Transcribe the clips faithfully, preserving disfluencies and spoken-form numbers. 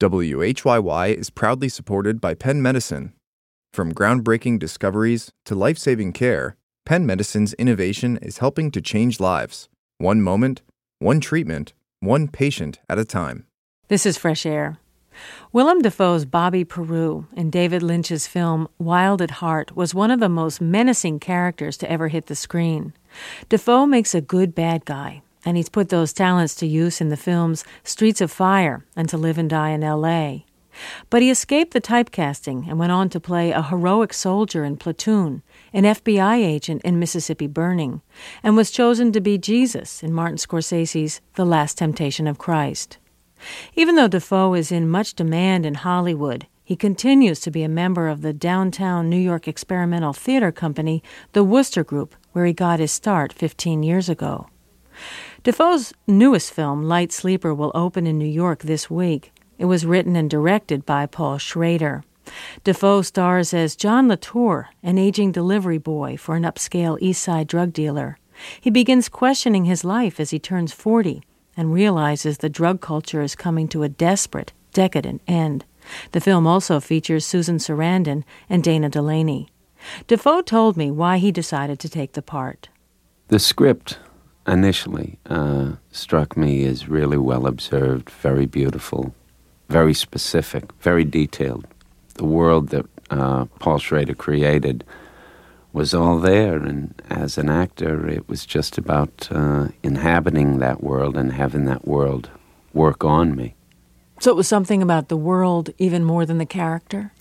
W H Y Y is proudly supported by Penn Medicine. From groundbreaking discoveries to life-saving care, Penn Medicine's innovation is helping to change lives, one moment, one treatment, one patient at a time. This is Fresh Air. Willem Dafoe's Bobby Peru in David Lynch's film Wild at Heart was one of the most menacing characters to ever hit the screen. Dafoe makes a good bad guy, and he's put those talents to use in the films Streets of Fire and To Live and Die in L A But he escaped the typecasting and went on to play a heroic soldier in Platoon, an F B I agent in Mississippi Burning, and was chosen to be Jesus in Martin Scorsese's The Last Temptation of Christ. Even though Dafoe is in much demand in Hollywood, he continues to be a member of the downtown New York experimental theater company, the Wooster Group, where he got his start fifteen years ago. Dafoe's newest film, Light Sleeper, will open in New York this week. It was written and directed by Paul Schrader. Dafoe stars as John Latour, an aging delivery boy for an upscale East Side drug dealer. He begins questioning his life as he turns forty and realizes the drug culture is coming to a desperate, decadent end. The film also features Susan Sarandon and Dana Delaney. Dafoe told me why he decided to take the part. The script initially uh, struck me as really well observed, very beautiful, very specific, very detailed. The world that uh, Paul Schrader created was all there, and as an actor, it was just about uh, inhabiting that world and having that world work on me. So it was something about the world even more than the character?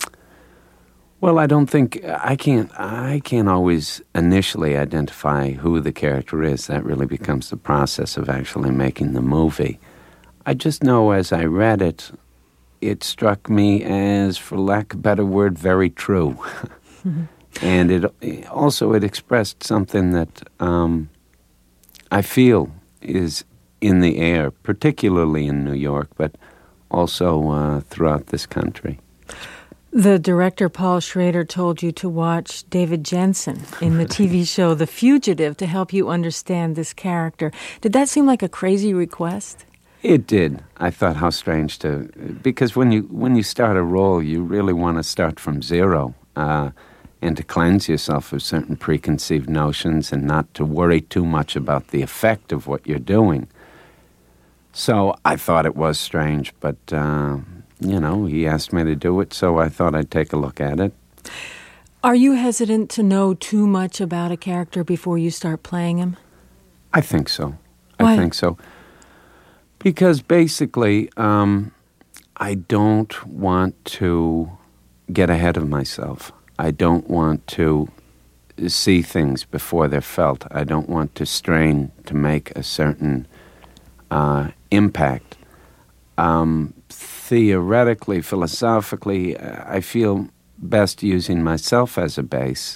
Well, I don't think, I can't, I can't always initially identify who the character is. That really becomes the process of actually making the movie. I just know as I read it, it struck me as, for lack of a better word, very true. Mm-hmm. And it also, it expressed something that um, I feel is in the air, particularly in New York, but also uh, throughout this country. The director, Paul Schrader, told you to watch David Jensen in the T V show The Fugitive to help you understand this character. Did that seem like a crazy request? It did. I thought how strange to... Because when you when you start a role, you really want to start from zero. Uh and to cleanse yourself of certain preconceived notions and not to worry too much about the effect of what you're doing. So I thought it was strange, but, uh, you know, he asked me to do it, so I thought I'd take a look at it. Are you hesitant to know too much about a character before you start playing him? I think so. Why? I think so. Because basically, um, I don't want to get ahead of myself. I don't want to see things before they're felt. I don't want to strain to make a certain uh, impact. Um, theoretically, philosophically, I feel best using myself as a base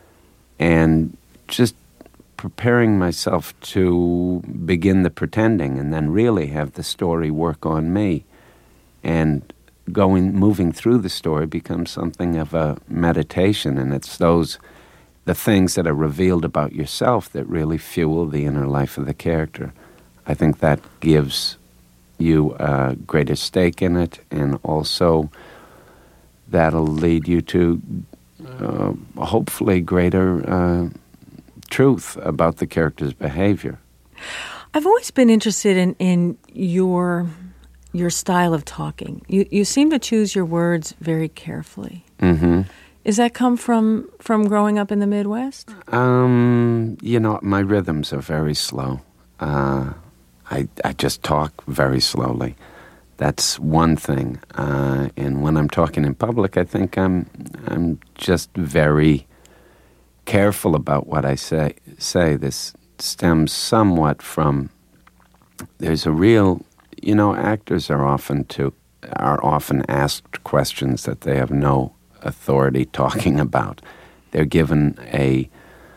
and just preparing myself to begin the pretending and then really have the story work on me. And going, moving through the story becomes something of a meditation, and it's those, the things that are revealed about yourself that really fuel the inner life of the character. I think that gives you a greater stake in it, and also that'll lead you to uh, hopefully greater uh, truth about the character's behavior. I've always been interested in, in your... your style of talking. You you seem to choose your words very carefully. Mm-hmm. Does that come from, from growing up in the Midwest? Um, you know, my rhythms are very slow. Uh, I I just talk very slowly. That's one thing. Uh, and when I'm talking in public, I think I'm I'm just very careful about what I say. Say this stems somewhat from. There's a real. You know, actors are often to are often asked questions that they have no authority talking about. They're given a,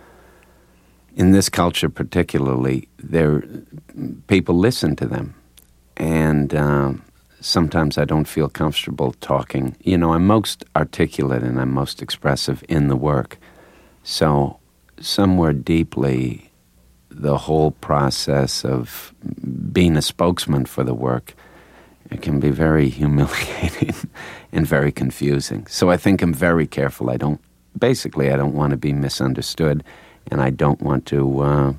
in this culture particularly, they're, people listen to them, and um, sometimes I don't feel comfortable talking. You know, I'm most articulate and I'm most expressive in the work, so somewhere deeply, the whole process of being a spokesman for the work It can be very humiliating and very confusing. So I think I'm very careful. I don't, basically, I don't want to be misunderstood, and I don't want to uh,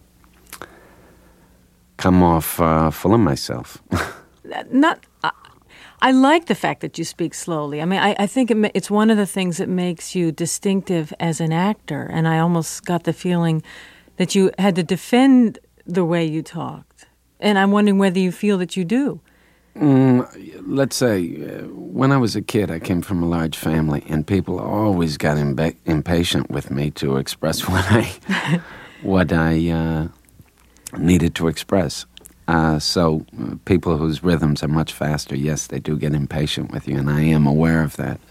come off uh, full of myself. Not, I, I like the fact that you speak slowly. I mean, I, I think it, ma- it's one of the things that makes you distinctive as an actor, and I almost got the feeling that you had to defend the way you talked. And I'm wondering whether you feel that you do. Mm, let's say, uh, when I was a kid, I came from a large family, and people always got imba- impatient with me to express what I what I uh, needed to express. Uh, so uh, people whose rhythms are much faster, yes, they do get impatient with you, and I am aware of that.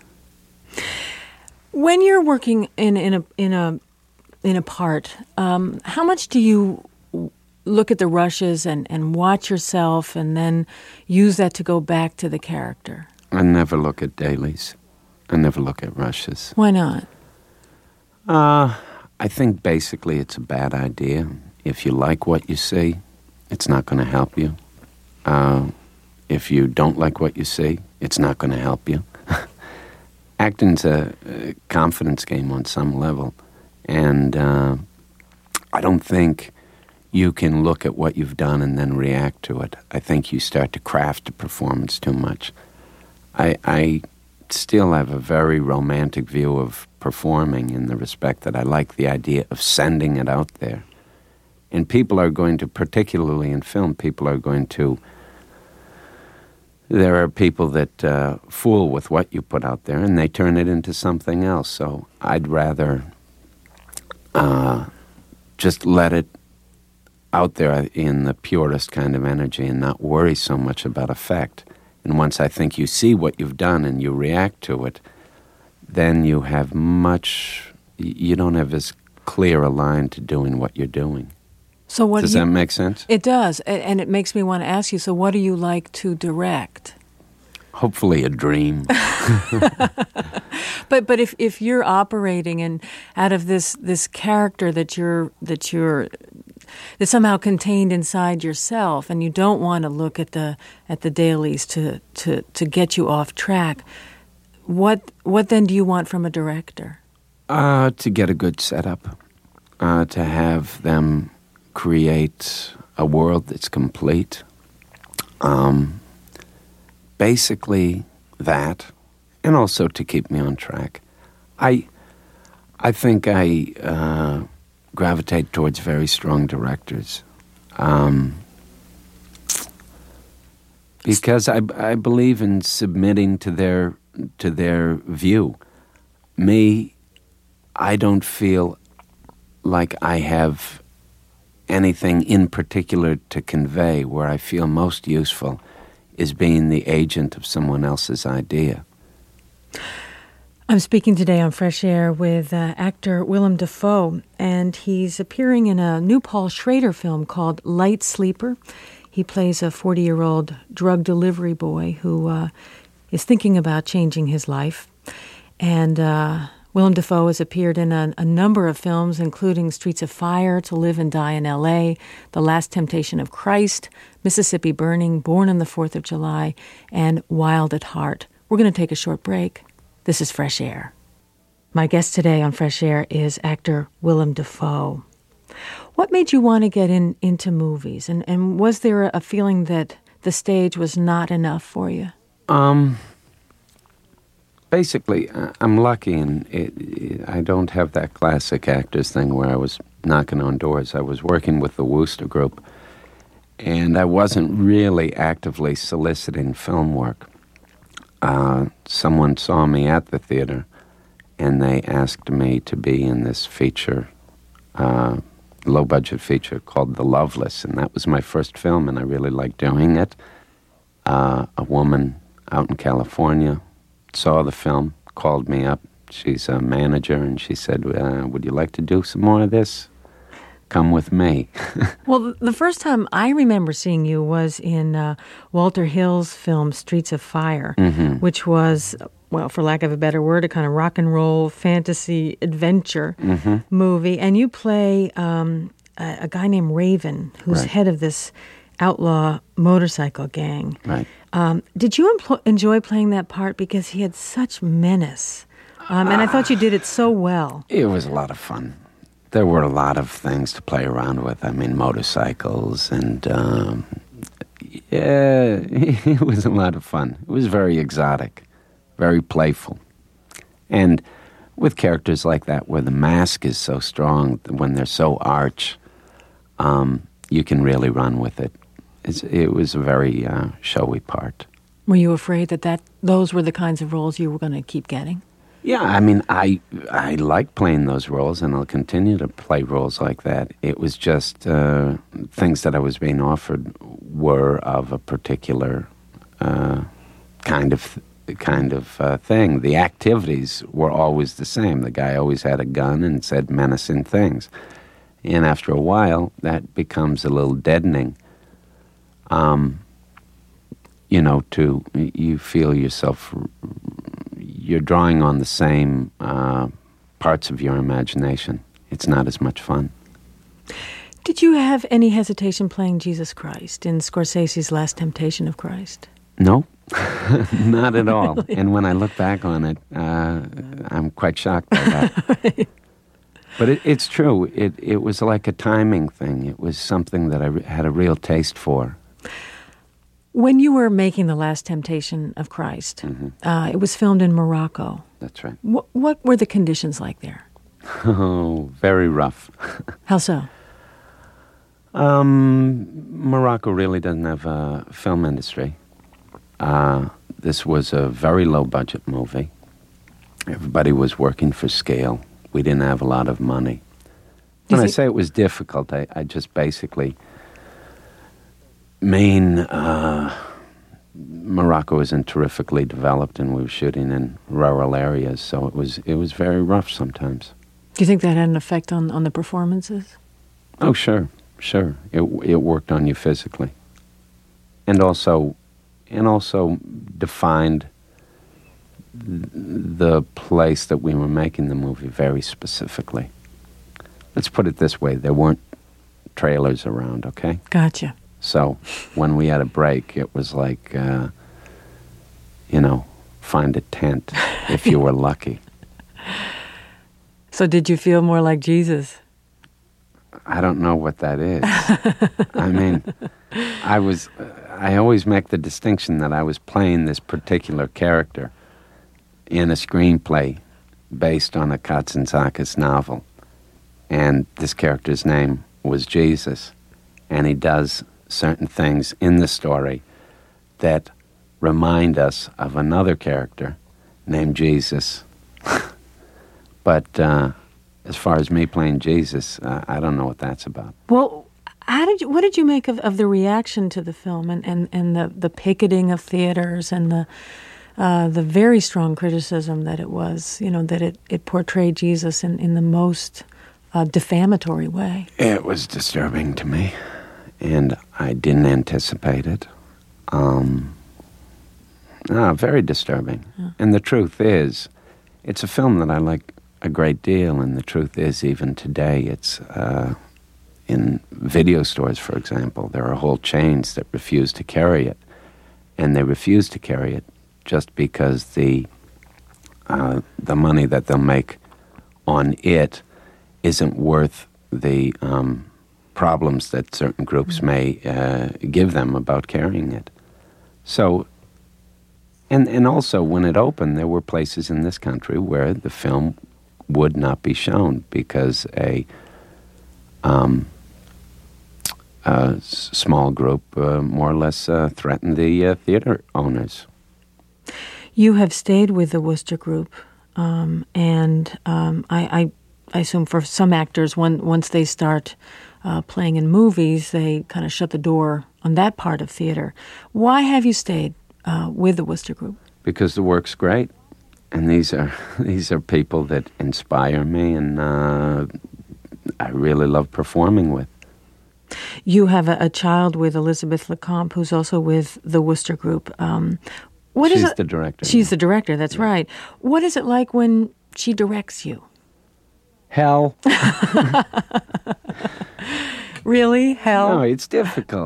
When you're working in, in a in a in a part, um, how much do you look at the rushes and, and watch yourself and then use that to go back to the character? I never look at dailies. I never look at rushes. Why not? Uh, I think basically it's a bad idea. If you like what you see, it's not going to help you. Uh, if you don't like what you see, it's not going to help you. Acting's a, a confidence game on some level. And uh, I don't think you can look at what you've done and then react to it. I think you start to craft a performance too much. I, I still have a very romantic view of performing in the respect that I like the idea of sending it out there. And people are going to, particularly in film, people are going to, there are people that uh, fool with what you put out there and they turn it into something else. So I'd rather uh, just let it out there in the purest kind of energy and not worry so much about effect. And once I think you see what you've done and you react to it, then you have much, you don't have as clear a line to doing what you're doing. So what Does do you, that make sense? It does, and it makes me want to ask you, so what do you like to direct? Hopefully a dream. But but if, if you're operating and out of this this character that you're that you're that's somehow contained inside yourself, and you don't want to look at the at the dailies to, to, to get you off track, what what then do you want from a director? Uh, to get a good setup, uh, to have them create a world that's complete. Um, basically that, and also to keep me on track. I, I think I uh, gravitate towards very strong directors, um, because I, I believe in submitting to their to their view. Me, I don't feel like I have anything in particular to convey. Where I feel most useful is being the agent of someone else's idea. I'm speaking today on Fresh Air with uh, actor Willem Dafoe, and he's appearing in a new Paul Schrader film called Light Sleeper. He plays a forty-year-old drug delivery boy who uh, is thinking about changing his life. And uh, Willem Dafoe has appeared in a, a number of films, including Streets of Fire, To Live and Die in L A, The Last Temptation of Christ, Mississippi Burning, Born on the Fourth of July, and Wild at Heart. We're going to take a short break. This is Fresh Air. My guest today on Fresh Air is actor Willem Dafoe. What made you want to get in, into movies? And, and was there a feeling that the stage was not enough for you? Um, basically, I'm lucky, and it, it, I don't have that classic actors thing where I was knocking on doors. I was working with the Wooster Group, and I wasn't really actively soliciting film work. Uh, someone saw me at the theater, and they asked me to be in this feature, uh, low-budget feature called The Loveless, and that was my first film, and I really liked doing it. Uh, a woman out in California saw the film, called me up. She's a manager, and she said, uh, would you like to do some more of this? Come with me. Well, the first time I remember seeing you was in uh, Walter Hill's film Streets of Fire, mm-hmm. which was, well, for lack of a better word, a kind of rock and roll fantasy adventure mm-hmm. movie. And you play um, a, a guy named Raven, who's right. head of this outlaw motorcycle gang. Right. Um, did you empl- enjoy playing that part because he had such menace? Um, and I thought you did it so well. It was a lot of fun. There were a lot of things to play around with. I mean, motorcycles and, um, yeah, it was a lot of fun. It was very exotic, very playful. And with characters like that, where the mask is so strong, when they're so arch, um, you can really run with it. It's, it was a very uh, showy part. Were you afraid that, that those were the kinds of roles you were going to keep getting? Yeah, I mean, I I like playing those roles, and I'll continue to play roles like that. It was just uh, things that I was being offered were of a particular uh, kind of kind of uh, thing. The activities were always the same. The guy always had a gun and said menacing things, and after a while, that becomes a little deadening. Um, you know, to you feel yourself. You're drawing on the same uh, parts of your imagination. It's not as much fun. Did you have any hesitation playing Jesus Christ in Scorsese's Last Temptation of Christ? No, not at all. Really? And when I look back on it, uh, I'm quite shocked by that. Right. But it, it's true. It, it was like a timing thing. It was something that I re- had a real taste for. When you were making The Last Temptation of Christ, mm-hmm. uh, it was filmed in Morocco. That's right. What, what were the conditions like there? Oh, very rough. How so? Um, Morocco really doesn't have a film industry. Uh, this was a very low-budget movie. Everybody was working for scale. We didn't have a lot of money. When I say it was difficult, I, I just basically... Maine, uh, Morocco isn't terrifically developed, and we were shooting in rural areas, so it was it was very rough sometimes. Do you think that had an effect on, on the performances? Oh, sure, sure. It it worked on you physically, and also, and also defined the place that we were making the movie very specifically. Let's put it this way: there weren't trailers around. Okay. Gotcha. So when we had a break, it was like, uh, you know, find a tent if you were lucky. So did you feel more like Jesus? I don't know what that is. I mean, I was, uh, I always make the distinction that I was playing this particular character in a screenplay based on a Katsantzakis novel. And this character's name was Jesus. And he does certain things in the story that remind us of another character named Jesus. But uh, as far as me playing Jesus, uh, I don't know what that's about. Well, how did you, what did you make of, of the reaction to the film and, and, and the, the picketing of theaters and the uh, the very strong criticism that it was, you know, that it, it portrayed Jesus in, in the most uh, defamatory way? It was disturbing to me. And I didn't anticipate it. Um, no, very disturbing. Yeah. And the truth is, it's a film that I like a great deal, and the truth is, even today, it's uh, in video stores, for example, there are whole chains that refuse to carry it. And they refuse to carry it just because the uh, the money that they'll make on it isn't worth the... Um, problems that certain groups may uh, give them about carrying it. So, and and also when it opened, there were places in this country where the film would not be shown because a, um, a s- small group uh, more or less uh, threatened the uh, theater owners. You have stayed with the Wooster Group, um, and um, I, I, I assume for some actors, when, once they start Uh, playing in movies, they kind of shut the door on that part of theater. Why have you stayed uh, with the Wooster Group? Because the work's great, and these are these are people that inspire me, and uh, I really love performing with. You have a, a child with Elizabeth Lecomte, who's also with the Wooster Group. Um, what She's is it? the director. She's the director, that's yeah. right. What is it like when she directs you? Hell. Really? Hell? No, it's difficult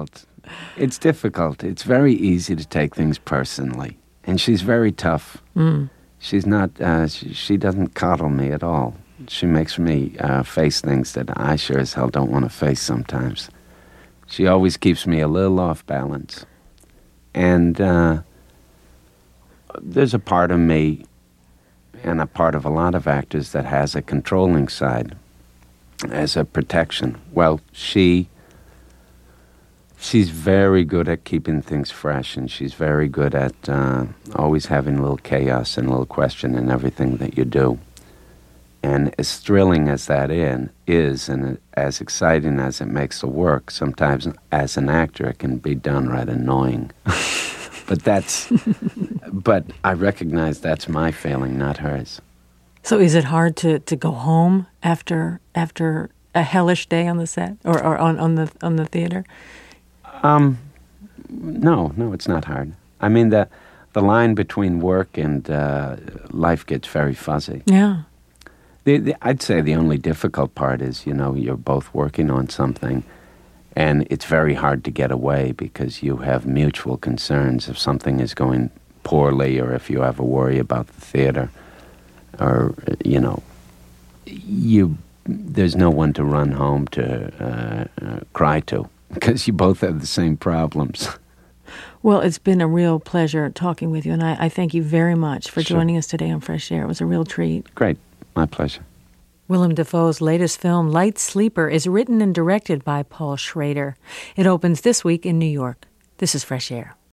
It's difficult. It's very easy to take things personally. And she's very tough. Mm. She's not, uh, she, she doesn't coddle me at all. She makes me uh, face things that I sure as hell don't want to face sometimes. She always keeps me a little off balance. And uh, there's a part of me, and a part of a lot of actors, that has a controlling side as a protection. Well, she... She's very good at keeping things fresh, and she's very good at uh, always having a little chaos and a little question in everything that you do. And as thrilling as that in, is, and as exciting as it makes the work, sometimes as an actor it can be downright annoying. But that's, but I recognize that's my failing, not hers. So is it hard to, to go home after after a hellish day on the set or, or on, on the on the theater? Um, no, no, it's not hard. I mean, the the line between work and uh, life gets very fuzzy. Yeah. The, the, I'd say the only difficult part is, you know, you're both working on something, and it's very hard to get away because you have mutual concerns if something is going poorly or if you have a worry about the theater, or, you know, you there's no one to run home to uh, uh, cry to because you both have the same problems. Well, it's been a real pleasure talking with you, and I, I thank you very much for Sure. joining us today on Fresh Air. It was a real treat. Great. My pleasure. Willem Dafoe's latest film, Light Sleeper, is written and directed by Paul Schrader. It opens this week in New York. This is Fresh Air.